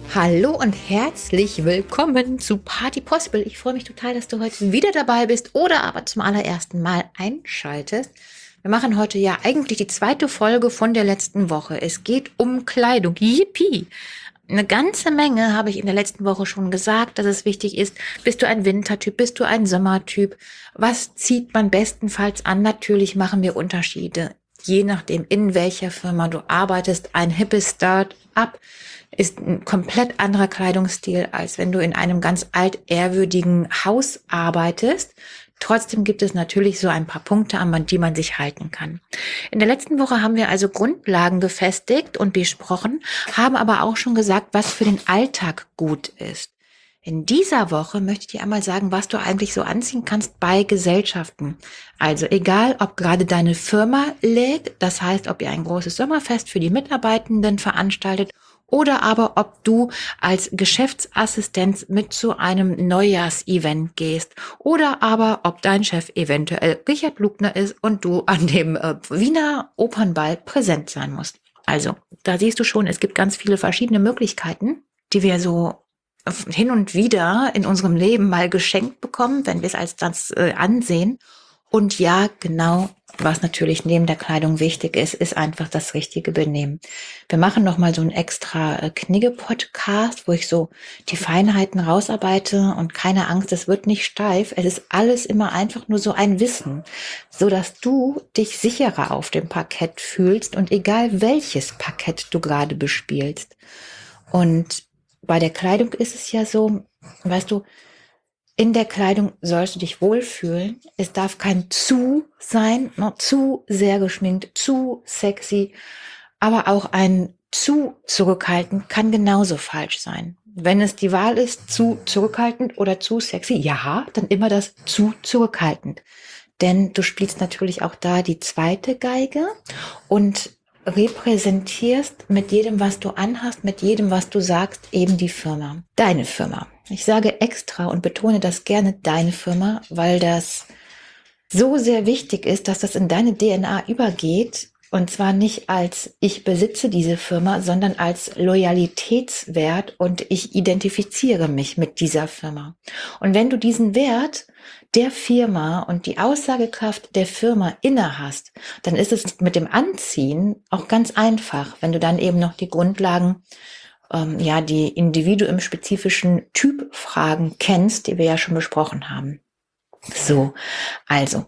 Hallo und herzlich willkommen zu Party Possible. Ich freue mich total, dass du heute wieder dabei bist oder aber zum allerersten Mal einschaltest. Wir machen heute ja eigentlich die zweite Folge von der letzten Woche. Es geht um Kleidung. Yippie! Eine ganze Menge habe ich in der letzten Woche schon gesagt, dass es wichtig ist. Bist du ein Wintertyp? Bist du ein Sommertyp? Was zieht man bestenfalls an? Natürlich machen wir Unterschiede. Je nachdem, in welcher Firma du arbeitest. Ein hippes Start-up ist ein komplett anderer Kleidungsstil, als wenn du in einem ganz altehrwürdigen Haus arbeitest. Trotzdem gibt es natürlich so ein paar Punkte, an die man sich halten kann. In der letzten Woche haben wir also Grundlagen gefestigt und besprochen, haben aber auch schon gesagt, was für den Alltag gut ist. In dieser Woche möchte ich dir einmal sagen, was du eigentlich so anziehen kannst bei Gesellschaften. Also egal, ob gerade deine Firma lädt, das heißt, ob ihr ein großes Sommerfest für die Mitarbeitenden veranstaltet oder aber ob du als Geschäftsassistenz mit zu einem Neujahrsevent gehst oder aber ob dein Chef eventuell Richard Lugner ist und du an dem Wiener Opernball präsent sein musst. Also, da siehst du schon, es gibt ganz viele verschiedene Möglichkeiten, die wir so hin und wieder in unserem Leben mal geschenkt bekommen, wenn wir es als das ansehen. Und ja, genau, was natürlich neben der Kleidung wichtig ist, ist einfach das richtige Benehmen. Wir machen nochmal so einen extra Knigge-Podcast, wo ich so die Feinheiten rausarbeite und keine Angst, es wird nicht steif. Es ist alles immer einfach nur so ein Wissen, so dass du dich sicherer auf dem Parkett fühlst und egal welches Parkett du gerade bespielst. Und bei der Kleidung ist es ja so, weißt du, in der Kleidung sollst du dich wohlfühlen. Es darf kein zu sein, zu sehr geschminkt, zu sexy, aber auch ein zu zurückhaltend kann genauso falsch sein. Wenn es die Wahl ist, zu zurückhaltend oder zu sexy, ja, dann immer das zu zurückhaltend. Denn du spielst natürlich auch da die zweite Geige und repräsentierst mit jedem, was du anhast, mit jedem, was du sagst, eben die Firma. Deine Firma. Ich sage extra und betone das gerne deine Firma, weil das so sehr wichtig ist, dass das in deine DNA übergeht. Und zwar nicht als ich besitze diese Firma, sondern als Loyalitätswert und ich identifiziere mich mit dieser Firma. Und wenn du diesen Wert der Firma und die Aussagekraft der Firma inne hast, dann ist es mit dem Anziehen auch ganz einfach, wenn du dann eben noch die Grundlagen, die individuumspezifischen Typfragen kennst, die wir ja schon besprochen haben. So, also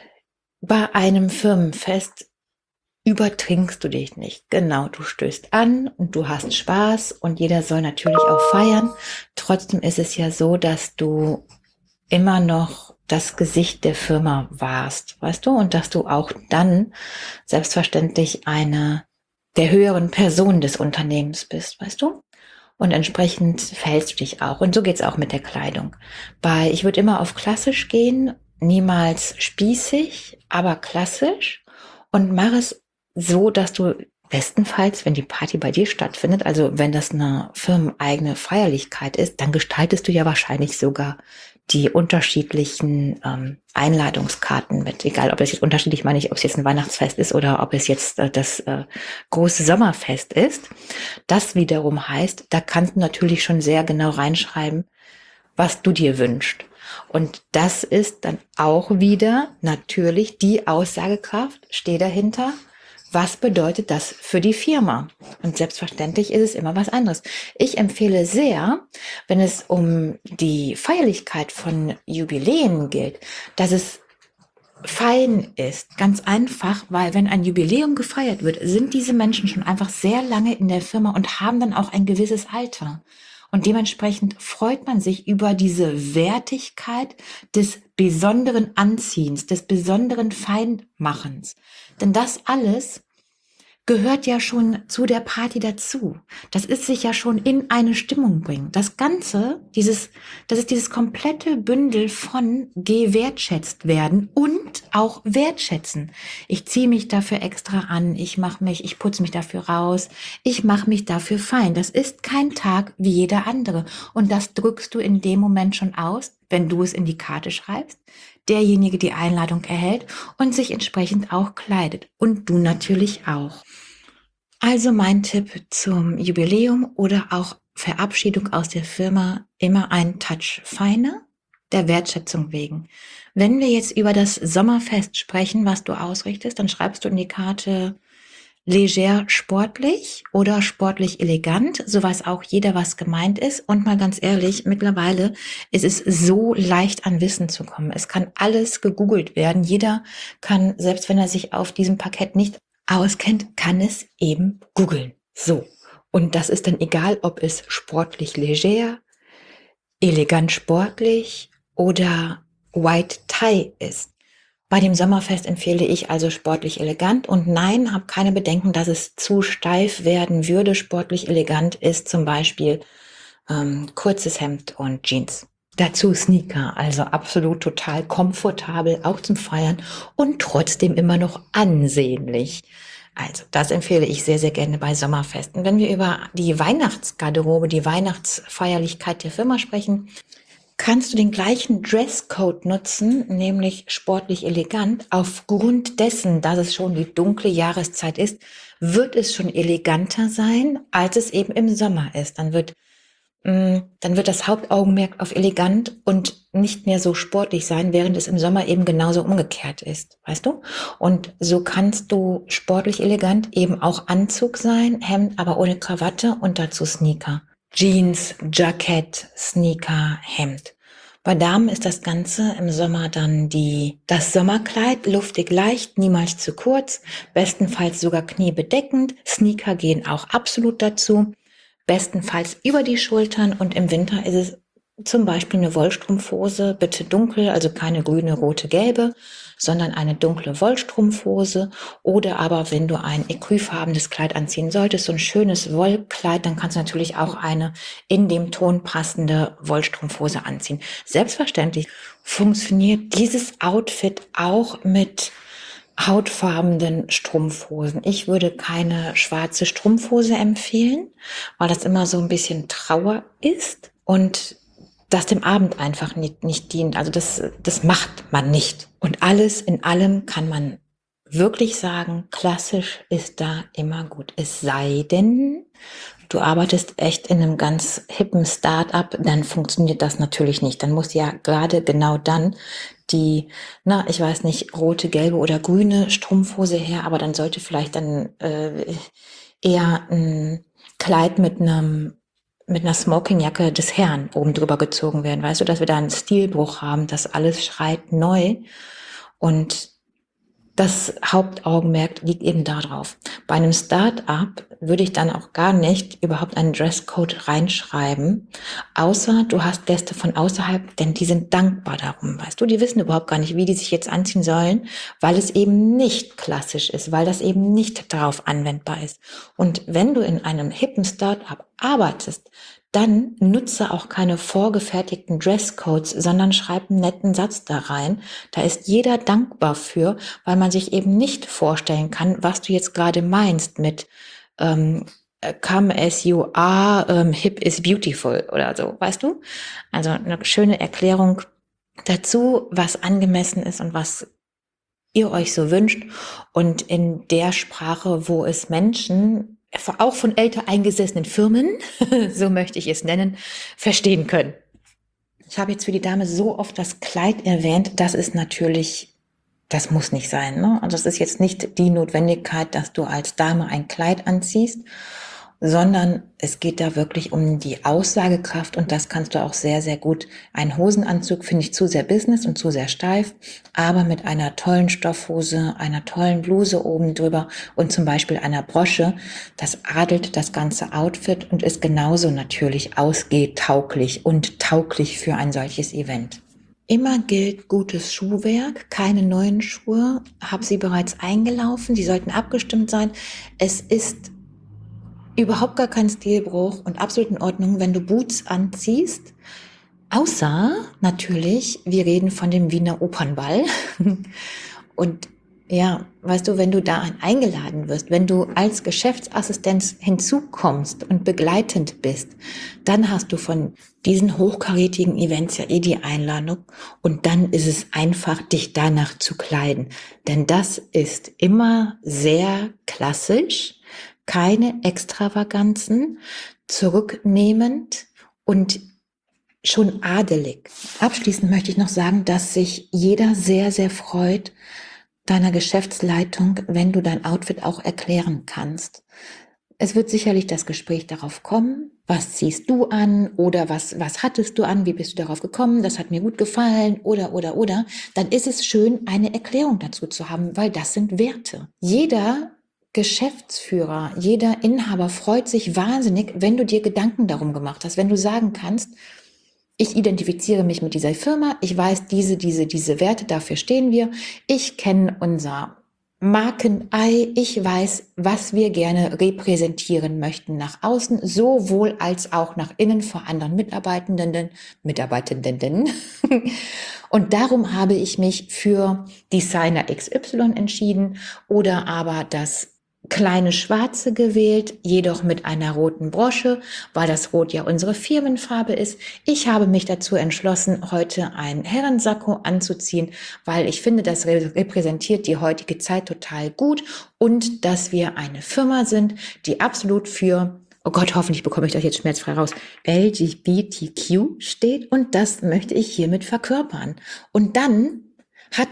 bei einem Firmenfest übertrinkst du dich nicht. Genau, du stößt an und du hast Spaß und jeder soll natürlich auch feiern. Trotzdem ist es ja so, dass du immer noch das Gesicht der Firma warst, weißt du? Und dass du auch dann selbstverständlich eine der höheren Personen des Unternehmens bist, weißt du? Und entsprechend verhältst du dich auch. Und so geht's auch mit der Kleidung. Ich würde immer auf klassisch gehen, niemals spießig, aber klassisch. Und mach es so, dass du bestenfalls, wenn die Party bei dir stattfindet, also wenn das eine firmeneigene Feierlichkeit ist, dann gestaltest du ja wahrscheinlich sogar die unterschiedlichen Einladungskarten mit. Egal, ob es jetzt unterschiedlich, meine ich, ob es jetzt ein Weihnachtsfest ist oder ob es jetzt das große Sommerfest ist. Das wiederum heißt, da kannst du natürlich schon sehr genau reinschreiben, was du dir wünschst. Und das ist dann auch wieder natürlich die Aussagekraft, steht dahinter. Was bedeutet das für die Firma? Und selbstverständlich ist es immer was anderes. Ich empfehle sehr, wenn es um die Feierlichkeit von Jubiläen geht, dass es fein ist. Ganz einfach, weil wenn ein Jubiläum gefeiert wird, sind diese Menschen schon einfach sehr lange in der Firma und haben dann auch ein gewisses Alter. Und dementsprechend freut man sich über diese Wertigkeit des besonderen Anziehens, des besonderen Feinmachens. Denn das alles gehört ja schon zu der Party dazu. Das ist sich ja schon in eine Stimmung bringen. Das Ganze, das ist dieses komplette Bündel von gewertschätzt werden und auch wertschätzen. Ich ziehe mich dafür extra an, ich putze mich dafür raus, ich mache mich dafür fein. Das ist kein Tag wie jeder andere. Und das drückst du in dem Moment schon aus, wenn du es in die Karte schreibst, derjenige die Einladung erhält und sich entsprechend auch kleidet. Und du natürlich auch. Also mein Tipp zum Jubiläum oder auch Verabschiedung aus der Firma, immer ein Touch feiner, der Wertschätzung wegen. Wenn wir jetzt über das Sommerfest sprechen, was du ausrichtest, dann schreibst du in die Karte leger sportlich oder sportlich elegant, so weiß auch jeder, was gemeint ist. Und mal ganz ehrlich, mittlerweile ist es so leicht an Wissen zu kommen. Es kann alles gegoogelt werden. Jeder kann, selbst wenn er sich auf diesem Parkett nicht auskennt, kann es eben googeln. So. Und das ist dann egal, ob es sportlich leger, elegant sportlich oder White Tie ist. Bei dem Sommerfest empfehle ich also sportlich elegant und nein, habe keine Bedenken, dass es zu steif werden würde. Sportlich elegant ist zum Beispiel kurzes Hemd und Jeans. Dazu Sneaker, also absolut total komfortabel, auch zum Feiern und trotzdem immer noch ansehnlich. Also das empfehle ich sehr, sehr gerne bei Sommerfesten. Wenn wir über die Weihnachtsgarderobe, die Weihnachtsfeierlichkeit der Firma sprechen, kannst du den gleichen Dresscode nutzen, nämlich sportlich elegant. Aufgrund dessen, dass es schon die dunkle Jahreszeit ist, wird es schon eleganter sein, als es eben im Sommer ist. Dann wird das Hauptaugenmerk auf elegant und nicht mehr so sportlich sein, während es im Sommer eben genauso umgekehrt ist, weißt du? Und so kannst du sportlich elegant eben auch Anzug sein, Hemd, aber ohne Krawatte und dazu Sneaker. Jeans, Jackett, Sneaker, Hemd. Bei Damen ist das Ganze im Sommer dann das Sommerkleid, luftig leicht, niemals zu kurz, bestenfalls sogar kniebedeckend. Sneaker gehen auch absolut dazu, bestenfalls über die Schultern und im Winter ist es zum Beispiel eine Wollstrumpfhose, bitte dunkel, also keine grüne, rote, gelbe, sondern eine dunkle Wollstrumpfhose oder aber wenn du ein ecrufarbenes Kleid anziehen solltest, so ein schönes Wollkleid, dann kannst du natürlich auch eine in dem Ton passende Wollstrumpfhose anziehen. Selbstverständlich funktioniert dieses Outfit auch mit hautfarbenen Strumpfhosen. Ich würde keine schwarze Strumpfhose empfehlen, weil das immer so ein bisschen Trauer ist und das dem Abend einfach nicht dient. Also das macht man nicht. Und alles in allem kann man wirklich sagen, klassisch ist da immer gut. Es sei denn, du arbeitest echt in einem ganz hippen Start-up, dann funktioniert das natürlich nicht. Dann muss ja gerade genau dann ich weiß nicht, rote, gelbe oder grüne Strumpfhose her, aber dann sollte vielleicht dann eher ein Kleid mit einer Smokingjacke des Herrn oben drüber gezogen werden. Weißt du, dass wir da einen Stilbruch haben, dass alles schreit neu und das Hauptaugenmerk liegt eben darauf. Bei einem Start-up würde ich dann auch gar nicht überhaupt einen Dresscode reinschreiben, außer du hast Gäste von außerhalb, denn die sind dankbar darum, weißt du, die wissen überhaupt gar nicht, wie die sich jetzt anziehen sollen, weil es eben nicht klassisch ist, weil das eben nicht darauf anwendbar ist. Und wenn du in einem hippen Start-up arbeitest, dann nutze auch keine vorgefertigten Dresscodes, sondern schreib einen netten Satz da rein. Da ist jeder dankbar für, weil man sich eben nicht vorstellen kann, was du jetzt gerade meinst mit come as you are, hip is beautiful oder so, weißt du? Also eine schöne Erklärung dazu, was angemessen ist und was ihr euch so wünscht und in der Sprache, wo es Menschen auch von älter eingesessenen Firmen, so möchte ich es nennen, verstehen können. Ich habe jetzt für die Dame so oft das Kleid erwähnt, das ist natürlich, das muss nicht sein, ne? Also es ist jetzt nicht die Notwendigkeit, dass du als Dame ein Kleid anziehst, sondern es geht da wirklich um die Aussagekraft und das kannst du auch sehr, sehr gut. Ein Hosenanzug finde ich zu sehr Business und zu sehr steif, aber mit einer tollen Stoffhose, einer tollen Bluse oben drüber und zum Beispiel einer Brosche, das adelt das ganze Outfit und ist genauso natürlich ausgehtauglich und tauglich für ein solches Event. Immer gilt gutes Schuhwerk, keine neuen Schuhe, habe sie bereits eingelaufen, die sollten abgestimmt sein. Es ist überhaupt gar kein Stilbruch und absolut in Ordnung, wenn du Boots anziehst. Außer natürlich, wir reden von dem Wiener Opernball. Und ja, weißt du, wenn du da eingeladen wirst, wenn du als Geschäftsassistenz hinzukommst und begleitend bist, dann hast du von diesen hochkarätigen Events ja eh die Einladung und dann ist es einfach, dich danach zu kleiden. Denn das ist immer sehr klassisch, keine Extravaganzen, zurücknehmend und schon adelig. Abschließend möchte ich noch sagen, dass sich jeder sehr, sehr freut, deiner Geschäftsleitung, wenn du dein Outfit auch erklären kannst. Es wird sicherlich das Gespräch darauf kommen, was ziehst du an oder was hattest du an, wie bist du darauf gekommen, das hat mir gut gefallen oder. Dann ist es schön, eine Erklärung dazu zu haben, weil das sind Werte. Jeder Geschäftsführer, jeder Inhaber freut sich wahnsinnig, wenn du dir Gedanken darum gemacht hast, wenn du sagen kannst, ich identifiziere mich mit dieser Firma, ich weiß diese Werte, dafür stehen wir, ich kenne unser Markenei, ich weiß, was wir gerne repräsentieren möchten nach außen, sowohl als auch nach innen vor anderen Mitarbeitenden. Und darum habe ich mich für Designer XY entschieden oder aber das kleine Schwarze gewählt, jedoch mit einer roten Brosche, weil das Rot ja unsere Firmenfarbe ist. Ich habe mich dazu entschlossen, heute ein Herrensakko anzuziehen, weil ich finde, das repräsentiert die heutige Zeit total gut und dass wir eine Firma sind, die absolut für, oh Gott, hoffentlich bekomme ich das jetzt schmerzfrei raus, LGBTQ steht und das möchte ich hiermit verkörpern. Und dann hat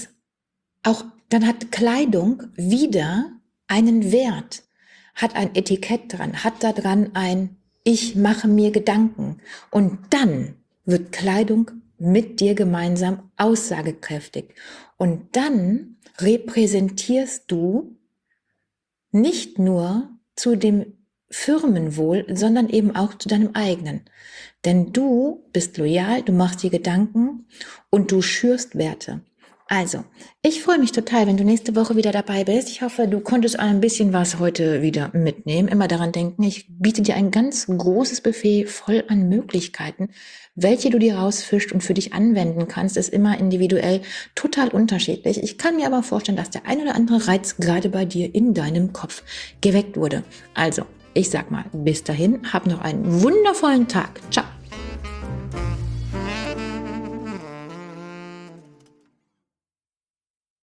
Kleidung wieder einen Wert, hat ein Etikett dran, hat da dran ein Ich mache mir Gedanken. Und dann wird Kleidung mit dir gemeinsam aussagekräftig. Und dann repräsentierst du nicht nur zu dem Firmenwohl, sondern eben auch zu deinem eigenen. Denn du bist loyal, du machst dir Gedanken und du schürst Werte. Also, ich freue mich total, wenn du nächste Woche wieder dabei bist. Ich hoffe, du konntest ein bisschen was heute wieder mitnehmen. Immer daran denken, ich biete dir ein ganz großes Buffet voll an Möglichkeiten. Welche du dir rausfischst und für dich anwenden kannst, ist immer individuell total unterschiedlich. Ich kann mir aber vorstellen, dass der ein oder andere Reiz gerade bei dir in deinem Kopf geweckt wurde. Also, ich sag mal, bis dahin, hab noch einen wundervollen Tag. Ciao.